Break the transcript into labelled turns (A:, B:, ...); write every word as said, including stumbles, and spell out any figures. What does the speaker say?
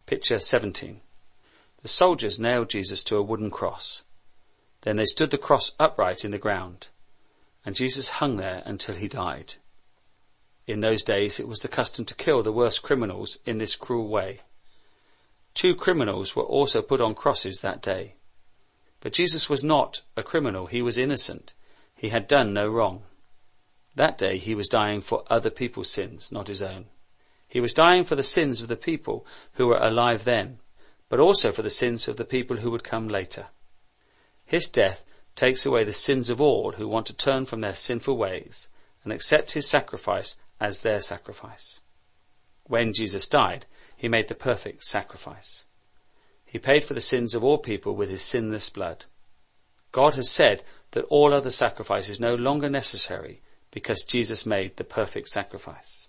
A: Picture seventeen. The soldiers nailed Jesus to a wooden cross. Then they stood the cross upright in the ground, and Jesus hung there until he died. In those days it was the custom to kill the worst criminals in this cruel way. Two criminals were also put on crosses that day. But Jesus was not a criminal. He was innocent. He had done no wrong. That day he was dying for other people's sins, not his own. He was dying for the sins of the people who were alive then, but also for the sins of the people who would come later. His death takes away the sins of all who want to turn from their sinful ways and accept his sacrifice as their sacrifice. When Jesus died, he made the perfect sacrifice. He paid for the sins of all people with his sinless blood. God has said that all other sacrifice is no longer necessary because Jesus made the perfect sacrifice.